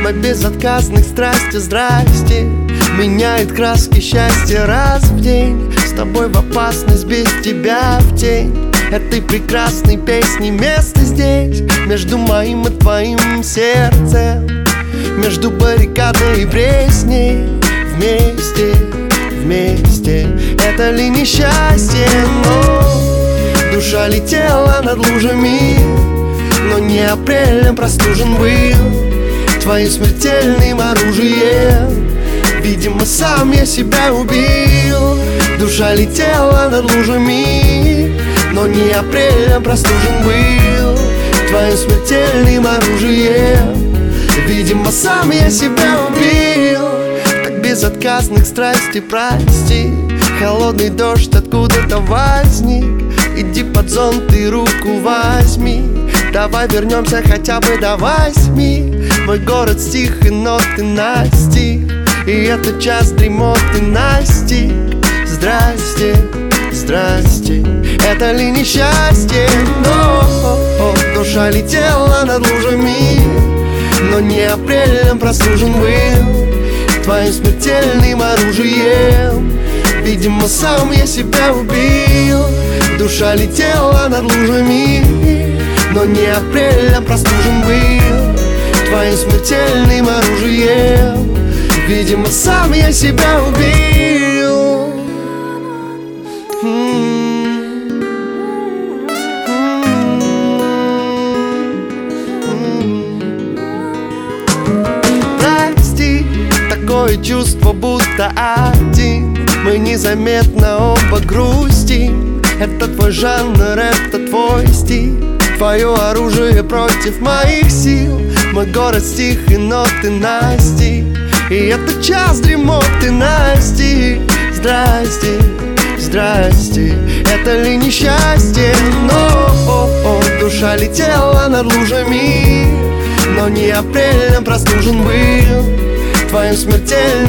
Мой безотказных страсти, здрасте, меняет краски счастья раз в день. С тобой в опасность, без тебя в тень этой прекрасной песни. Место здесь, между моим и твоим сердцем, между баррикадой и пресней. Вместе, вместе, это ли несчастье? Но душа летела над лужами, но не апрелем простужен был твоим смертельным оружием. Видимо, сам я себя убил. Душа летела над лужами, но не апрелем простужен был твоим смертельным оружием. Видимо, сам я себя убил. Так безотказных страстей прости. Холодный дождь откуда-то возник. Иди под зонт и руку возьми. Давай вернемся хотя бы до 8. Мой город стих и ноты настиг, и этот час дремоты настиг. Здрасте, здрасте, это ли несчастье? Но душа летела над лужами, но не апрелем простужен был твоим смертельным оружием. Видимо, сам я себя убил. Душа летела над лужами, но не апрелем простужен был твоим смертельным оружием. Видимо, сам я себя убил. Прости, такое чувство, будто один. Мы незаметно оба грустим. Это твой жанр, это твой стиль. Твое оружие против моих сил. Мой город стих и ноты настиг, и этот час дремоты настиг. Здрасте, здрасте, это ли несчастье? Но душа летела над лужами, но не апрелем простужен был твоим смертельным